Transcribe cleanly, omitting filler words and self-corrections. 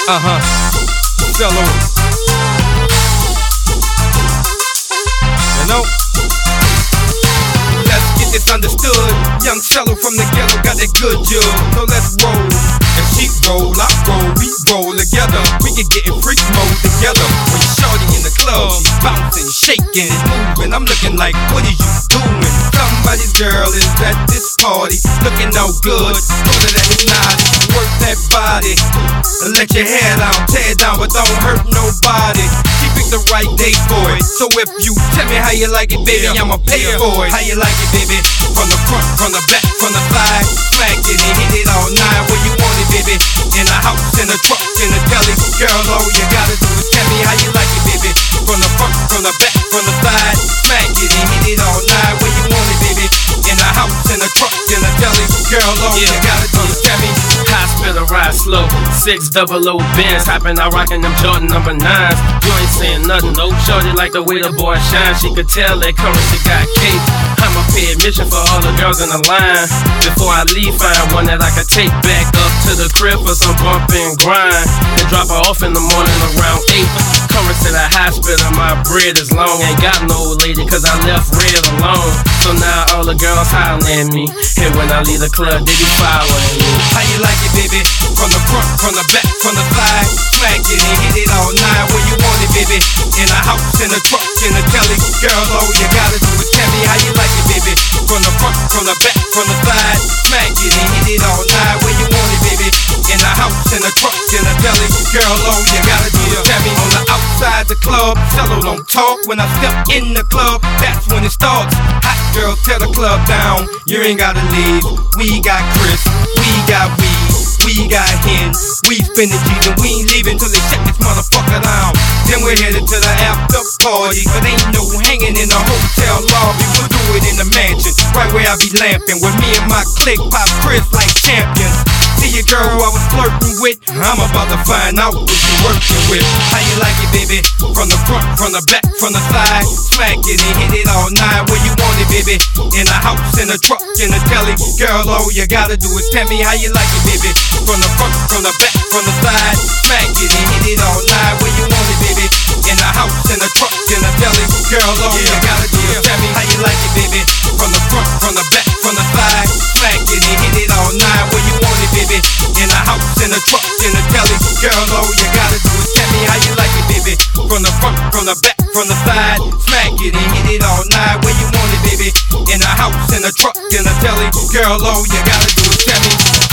Cello. You know? Let's get this understood. Young Cello from the ghetto got that good jug. So let's roll. And she roll, I roll, we roll together. We can get in freak mode together. When shorty in the club, she's bouncing, shaking, and moving. I'm looking like, what are you doing? Somebody's girl is at this party, looking no good. Know that it's not. Work that body, and let your hair down, tear down, but don't hurt nobody. She picked the right date for it. So if you tell me how you like it, baby, I'ma pay for it. How you like it, baby? From the front, from the back, from the side. Smack it and hit it all night where you want it, baby. In a house, in a truck, in a telly. Girl, all you gotta do is tell me how you like it, baby. From the front, from the back, from the side. Smack it and hit it all night where you want it, baby. In a house, in a truck, in a telly. Girl, all you gotta do is tell me. High spitter, ride slow, 600 Benz, hopping out rocking them Jordan number 9s. You ain't saying nothing, no. Shorty like the way the boy shine. She could tell that currency got cake. I'ma pay admission for all the girls in the line. Before I leave, find one that I could take back up to the crib for some bump and grind, and drop her off in the morning around 8. Currency the high spitter, my bread is long. Ain't got no lady cause I left red alone. So now all the girls hollering at me, and when I leave the club they be following me. How you like it, baby? From the front, from the back, from the side. Smack it and hit it all night where you want it, baby. In a house, in a truck, in a telly. Girl, all you gotta do is tell me how you like it, baby. From the front, from the back, from the side. Smack it and hit it all night where you want it, baby. In a house, in a truck, in a telly. Girl, all you gotta do is tell me. On the outside the club, Cello don't talk. When I step in the club, that's when it starts. Hot girl, tear the club down. You ain't gotta leave. We got Chris, we got weed, we got hen. We spinning G's and we ain't leaving till they shut this motherfucker down. Then we're headed to the after party, but ain't no hanging in the hotel lobby. We'll do it in the mansion, right where I be lamping, with me and my clique pop Chris like champions. See your girl who I was flirting with, I'm about to find out what you working with. How you like it, baby? From the front, from the back, from the side. Smack it and hit it all night where you want it, baby. In a house, in a truck, in a telly. Girl, all you gotta do is tell me how you like it, baby. From the front, from the back, from the side. Smack it and hit it all night where you want it, baby. In a house, in a truck, in a telly. Girl, all you gotta do is tell me how you like it, baby. From the front, from the back, from the side. Smack it and hit it all night where you want it, baby. In a house, in a truck, in a telly. Girl, all you gotta do is tell me how you like it, baby. From the front, from the back, from the side. Smack it and hit it all night where you want it, baby. In a house, in a truck, in a telly. Girl, all you gotta do is tell me.